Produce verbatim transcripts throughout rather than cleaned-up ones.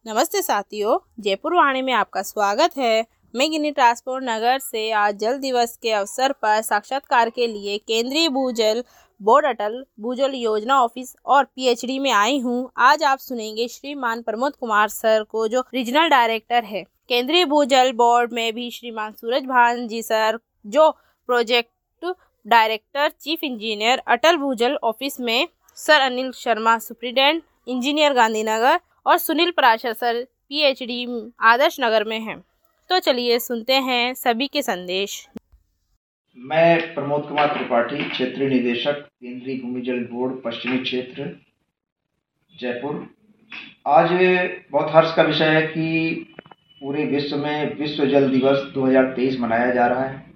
नमस्ते साथियों, जयपुर वाणी में आपका स्वागत है। मैं गिनी ट्रांसपोर्ट नगर से आज जल दिवस के अवसर पर साक्षात्कार के लिए केंद्रीय भूजल बोर्ड अटल भूजल योजना ऑफिस और पीएचडी में आई हूँ। आज आप सुनेंगे श्रीमान प्रमोद कुमार सर को, जो रीजनल डायरेक्टर है केंद्रीय भूजल बोर्ड में भी, श्रीमान सूरज भान जी सर जो project director chief engineer Atal Bhujal office में, sir Anil Sharma superintendent engineer Gandhinagar और सुनील पराशर सर पीएचडी आदर्श नगर में हैं। तो चलिए सुनते हैं सभी के संदेश। मैं प्रमोद कुमार त्रिपाठी, क्षेत्रीय निदेशक केंद्रीय भूजल बोर्ड पश्चिमी क्षेत्र जयपुर। आज बहुत हर्ष का विषय है कि पूरे विश्व में विश्व जल दिवस दो हज़ार तेईस मनाया जा रहा है।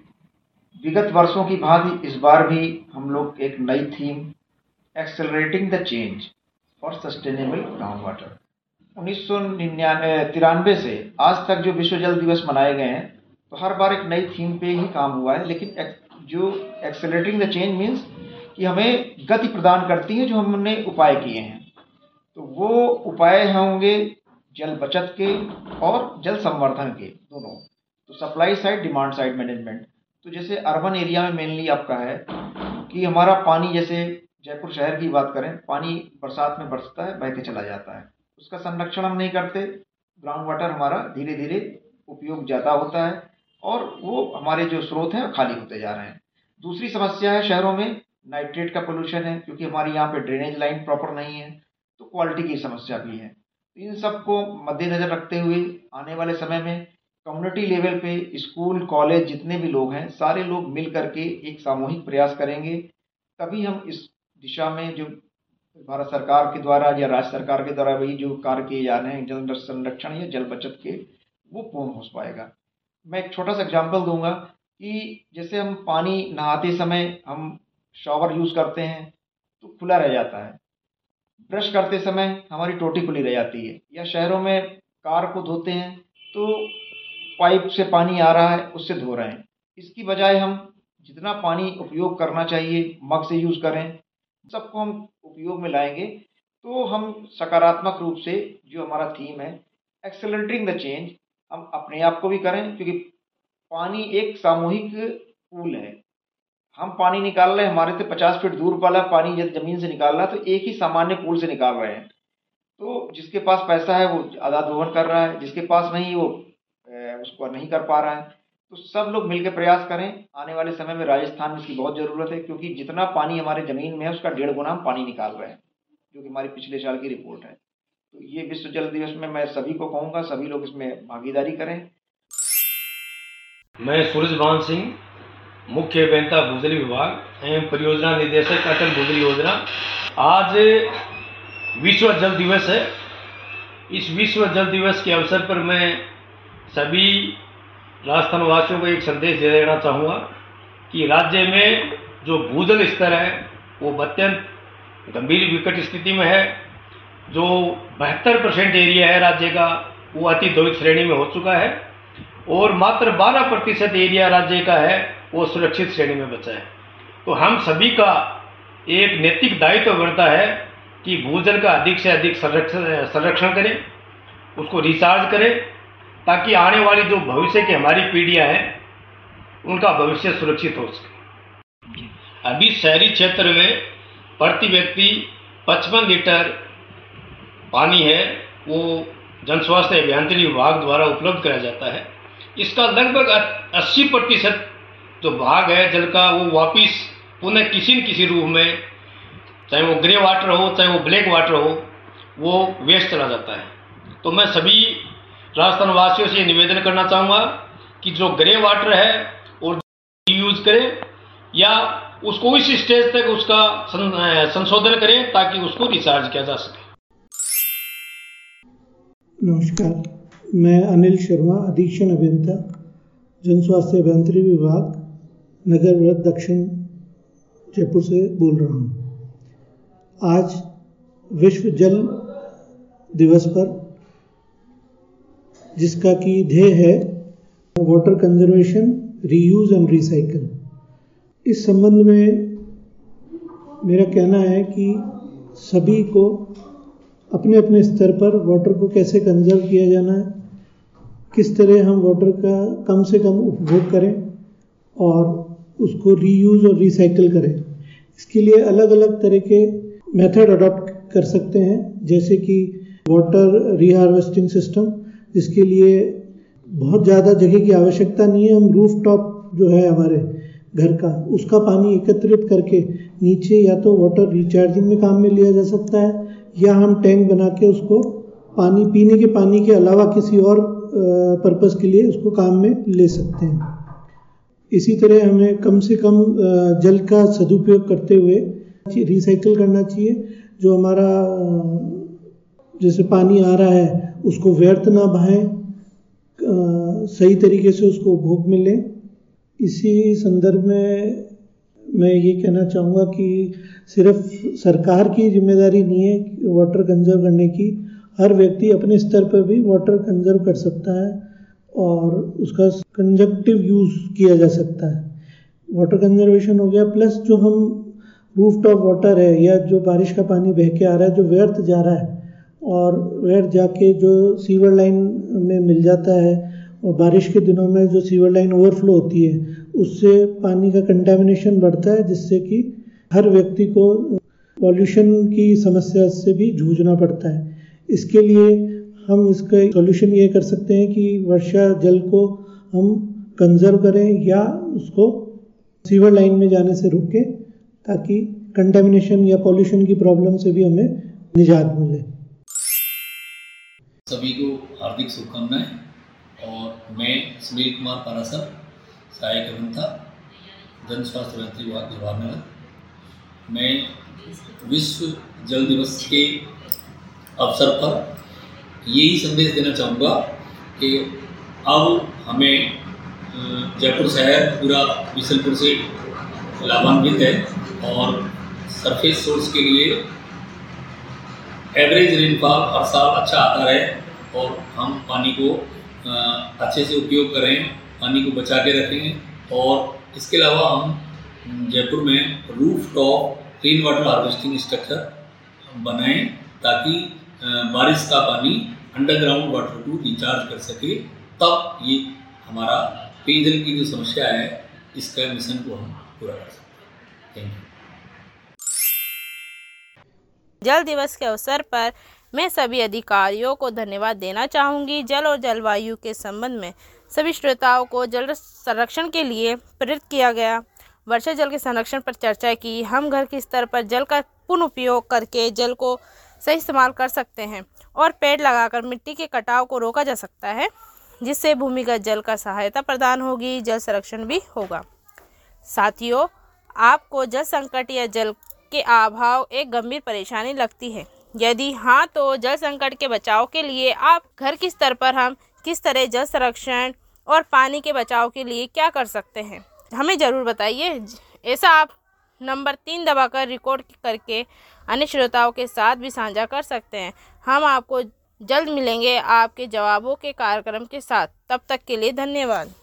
विगत वर्षों की भांति इस बार भी हम लोग एक नई theme accelerating the change for sustainable ground water, उन्नीस सौ निन्यानवे तिरानवे से आज तक जो विश्व जल दिवस मनाए गए हैं, तो हर बार एक नई थीम पे ही काम हुआ है। लेकिन एक, जो एक्सेलरेटिंग द चेंज मीन्स कि हमें गति प्रदान करती है जो हमने उपाय किए हैं। तो वो उपाय होंगे जल बचत के और जल संवर्धन के दोनों। तो supply side, demand side management. तो जैसे अर्बन एरिया में मेनली आपका है कि हमारा पानी, जैसे जयपुर शहर की बात करें, पानी बरसात में बरसता है, बह के चला जाता है, उसका संरक्षण हम नहीं करते। ग्राउंड वाटर हमारा धीरे धीरे उपयोग ज़्यादा होता है और वो हमारे जो स्रोत हैं खाली होते जा रहे हैं। दूसरी समस्या है शहरों में नाइट्रेट का पोल्यूशन है, क्योंकि हमारी यहाँ पे ड्रेनेज लाइन प्रॉपर नहीं है, तो क्वालिटी की समस्या भी है। इन सब को मद्देनजर रखते हुए आने वाले समय में कम्युनिटी लेवल पे स्कूल कॉलेज जितने भी लोग हैं, सारे लोग मिल करके एक सामूहिक प्रयास करेंगे, तभी हम इस दिशा में जो भारत सरकार के द्वारा या राज्य सरकार के द्वारा वही जो कार्य किए जा रहे हैं जल संरक्षण या जल बचत के, वो पूर्ण हो पाएगा। मैं एक छोटा सा एग्जांपल दूंगा कि जैसे हम पानी नहाते समय हम शॉवर यूज़ करते हैं तो खुला रह जाता है, ब्रश करते समय हमारी टोटी खुली रह जाती है, या शहरों में कार को धोते हैं तो पाइप से पानी आ रहा है उससे धो रहे हैं। इसकी बजाय हम जितना पानी उपयोग करना चाहिए मग से यूज़ करें, सबको हम उपयोग में लाएंगे तो हम सकारात्मक रूप से जो हमारा थीम है एक्सेलरेटिंग द चेंज, हम अपने आप को भी करें, क्योंकि पानी एक सामूहिक पूल है। हम पानी निकाल रहे हैं, हमारे से पचास फीट दूर वाला पानी जब जमीन से निकाल रहा है तो एक ही सामान्य पूल से निकाल रहे हैं। तो जिसके पास पैसा है वो आधा दोहन कर रहा है, जिसके पास नहीं वो उसको नहीं कर पा रहा है। तो सब लोग मिलकर प्रयास करें। आने वाले समय में राजस्थान में इसकी बहुत ज़रूरत है, क्योंकि जितना पानी हमारे ज़मीन में है उसका डेढ़ गुना हम पानी निकाल रहे हैं, जो कि हमारी पिछले साल की रिपोर्ट है। तो ये विश्व जल दिवस में मैं सभी को कहूँगा, सभी लोग इसमें भागीदारी करें। मैं सूरज भान सिंह, मुख्य अभियंता भूजल विभाग एवं परियोजना निदेशक अटल भूजल योजना। आज विश्व जल दिवस है। इस विश्व जल दिवस के अवसर पर मैं सभी राजस्थान वासियों को एक संदेश दे देना चाहूँगा कि राज्य में जो भूजल स्तर है वो अत्यंत गंभीर विकट स्थिति में है। जो बहत्तर परसेंट एरिया है राज्य का वो अति दोहित श्रेणी में हो चुका है और मात्र बारह प्रतिशत एरिया राज्य का है वो सुरक्षित श्रेणी में बचा है। तो हम सभी का एक नैतिक दायित्व बनता है कि भूजल का अधिक से अधिक संरक्षण संरक्षण करें, उसको रिचार्ज करें, ताकि आने वाली जो भविष्य की हमारी पीढ़ियां हैं उनका भविष्य सुरक्षित हो सके। अभी शहरी क्षेत्र में प्रति व्यक्ति पचपन लीटर पानी है वो जन स्वास्थ्य अभियांत्रिकी विभाग द्वारा उपलब्ध कराया जाता है। इसका लगभग अस्सी प्रतिशत जो भाग है जल का वो वापिस पुनः किसी न किसी रूप में, चाहे वो ग्रे वाटर हो चाहे वो ब्लैक वाटर हो, वो वेस्ट चला जाता है। तो मैं सभी राजस्थान वासियों से निवेदन करना चाहूँगा कि जो ग्रे वाटर है और यूज़ करें या उसको इस स्टेज तक उसका संशोधन करें ताकि उसको रिचार्ज किया जा सके। नमस्कार, मैं अनिल शर्मा, अधीक्षण अभियंता जन स्वास्थ्य अभियांत्रिकी विभाग नगर वृत्त दक्षिण जयपुर से बोल रहा हूँ। आज विश्व जल दिवस पर, जिसका कि ध्येय है water conservation, reuse and recycle, इस संबंध में मेरा कहना है कि सभी को अपने अपने स्तर पर वाटर को कैसे कंजर्व किया जाना है, किस तरह हम वाटर का कम से कम उपभोग करें और उसको रीयूज़ और रिसाइकिल करें। इसके लिए अलग अलग तरह के मेथड अडॉप्ट कर सकते हैं, जैसे कि वाटर रीहार्वेस्टिंग सिस्टम, जिसके लिए बहुत ज़्यादा जगह की आवश्यकता नहीं है। हम रूफ टॉप जो है हमारे घर का, उसका पानी एकत्रित करके नीचे या तो वाटर रिचार्जिंग में काम में लिया जा सकता है, या हम टैंक बना के उसको पानी पीने के पानी के अलावा किसी और पर्पस के लिए उसको काम में ले सकते हैं। इसी तरह हमें कम से कम जल का सदुपयोग करते हुए रिसाइकिल करना चाहिए। जो हमारा जैसे पानी आ रहा है उसको व्यर्थ ना बहाएं, सही तरीके से उसको उपभोग में लें। इसी संदर्भ में मैं ये कहना चाहूँगा कि सिर्फ सरकार की जिम्मेदारी नहीं है वाटर कंजर्व करने की, हर व्यक्ति अपने स्तर पर भी वाटर कंजर्व कर सकता है और उसका कंजक्टिव यूज़ किया जा सकता है। वाटर कंजर्वेशन हो गया, प्लस जो हम रूफ टॉप वाटर है या जो बारिश का पानी बह के आ रहा है जो व्यर्थ जा रहा है और व्यर्थ जाके जो सीवर लाइन में मिल जाता है, और बारिश के दिनों में जो सीवर लाइन ओवरफ्लो होती है उससे पानी का कंटेमिनेशन बढ़ता है, जिससे कि हर व्यक्ति को पॉल्यूशन की समस्या से भी जूझना पड़ता है। इसके लिए हम इसका सॉल्यूशन ये कर सकते हैं कि वर्षा जल को हम कंजर्व करें या उसको सीवर लाइन में जाने से रोकें, ताकि कंटेमिनेशन या पॉल्यूशन की प्रॉब्लम से भी हमें निजात मिले। सभी को हार्दिक शुभकामनाएं। और मैं सुनील कुमार पारासर, सहायक अभियंता, जन स्वास्थ्य अभियंत्री विभाग जवाहरनगर। मैं विश्व जल दिवस के अवसर पर यही संदेश देना चाहूँगा कि अब हमें जयपुर शहर पूरा बिशनपुर से लाभान्वित है और सरफेस सोर्स के लिए एवरेज रेनफॉल हर साल अच्छा आता रहे और हम पानी को अच्छे से उपयोग करें, पानी को बचा के रखें। और इसके अलावा हम जयपुर में roof top rain water harvesting structure बनाएं, ताकि बारिश का पानी अंडरग्राउंड वाटर को रिचार्ज कर सके। तब ये हमारा पेयजल की जो समस्या है इसका मिशन को हम पूरा कर सकते हैं। Thank you. जल दिवस के अवसर पर मैं सभी अधिकारियों को धन्यवाद देना चाहूँगी। जल और जलवायु के संबंध में सभी श्रोताओं को जल संरक्षण के लिए प्रेरित किया गया। वर्षा जल के संरक्षण पर चर्चा की। हम घर के स्तर पर जल का पुनः उपयोग करके जल को सही इस्तेमाल कर सकते हैं और पेड़ लगाकर मिट्टी के कटाव को रोका जा सकता है, जिससे भूमिगत जल का सहायता प्रदान होगी, जल संरक्षण भी होगा। साथियों, आपको जल संकट या जल के अभाव एक गंभीर परेशानी लगती है? यदि हाँ, तो जल संकट के बचाव के लिए आप घर के स्तर पर हम किस तरह जल संरक्षण और पानी के बचाव के लिए क्या कर सकते हैं, हमें ज़रूर बताइए। ऐसा आप नंबर तीन दबाकर रिकॉर्ड करके अन्य श्रोताओं के साथ भी साझा कर सकते हैं। हम आपको जल्द मिलेंगे आपके जवाबों के कार्यक्रम के साथ। तब तक के लिए धन्यवाद।